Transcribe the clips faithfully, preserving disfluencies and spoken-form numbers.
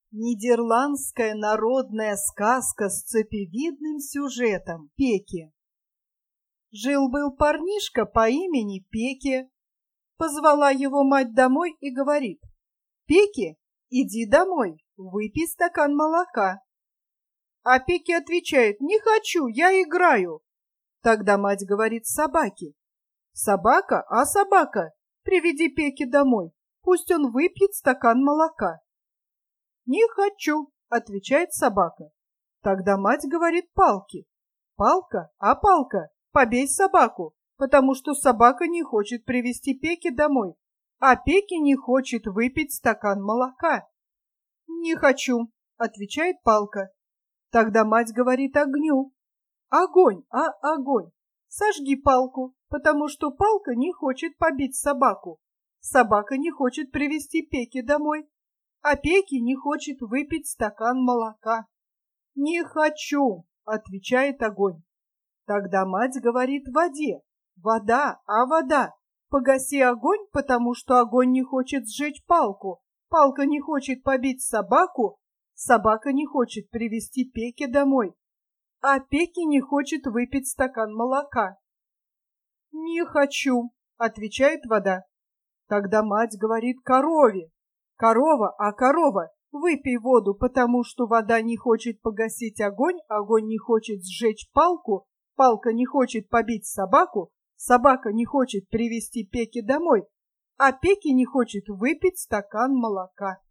Нидерландская народная сказка с цепевидным сюжетом Пеки. Жил-был парнишка по имени Пеки. Позвала его мать домой и говорит: «Пеки, иди домой, выпей стакан молока». А Пеки отвечает: «Не хочу, я играю». Тогда мать говорит собаке: «Собака, а собака, приведи Пеки домой, пусть он выпьет стакан молока». «Не хочу», — отвечает собака. Тогда мать говорит палке: «Палка, а палка, побей собаку, потому что собака не хочет привести Пеки домой, а Пеки не хочет выпить стакан молока». «Не хочу», — отвечает палка. Тогда мать говорит огню: «Огонь, а огонь, сожги палку, потому что палка не хочет побить собаку, собака не хочет привести Пеки домой, а Пеки не хочет выпить стакан молока». «Не хочу», — отвечает огонь. Тогда мать говорит воде: «Вода, а вода, погаси огонь, потому что огонь не хочет сжечь палку, палка не хочет побить собаку, собака не хочет привести Пеки домой, а Пеки не хочет выпить стакан молока». «Не хочу», — отвечает вода. Тогда мать говорит корове: «Корова, а корова, выпей воду, потому что вода не хочет погасить огонь, огонь не хочет сжечь палку, палка не хочет побить собаку, собака не хочет привести Пеки домой, а Пеки не хочет выпить стакан молока».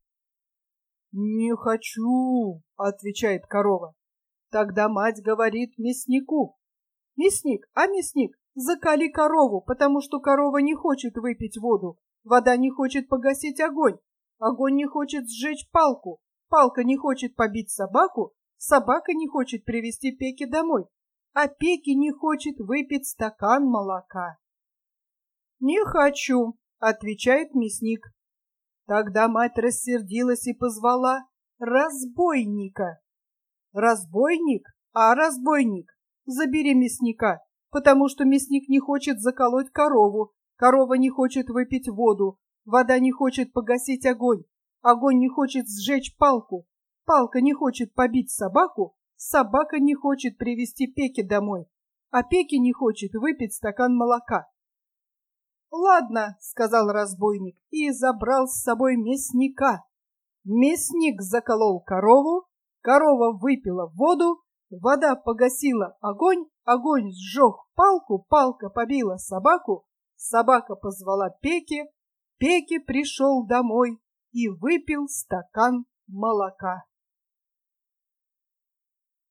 «Не хочу», — отвечает корова. Тогда мать говорит мяснику: «Мясник, а мясник, закали корову, потому что корова не хочет выпить воду, вода не хочет погасить огонь, огонь не хочет сжечь палку, палка не хочет побить собаку, собака не хочет привести Пеки домой, а Пеки не хочет выпить стакан молока». «Не хочу», — отвечает мясник. Тогда мать рассердилась и позвала разбойника. «Разбойник, а разбойник, забери мясника, потому что мясник не хочет заколоть корову, корова не хочет выпить воду, вода не хочет погасить огонь, огонь не хочет сжечь палку, палка не хочет побить собаку, собака не хочет привести Пеки домой, а Пеки не хочет выпить стакан молока». «Ладно», — сказал разбойник и забрал с собой мясника. Мясник заколол корову, корова выпила воду, вода погасила огонь, огонь сжег палку, палка побила собаку, собака позвала Пеки, Пеки пришел домой и выпил стакан молока.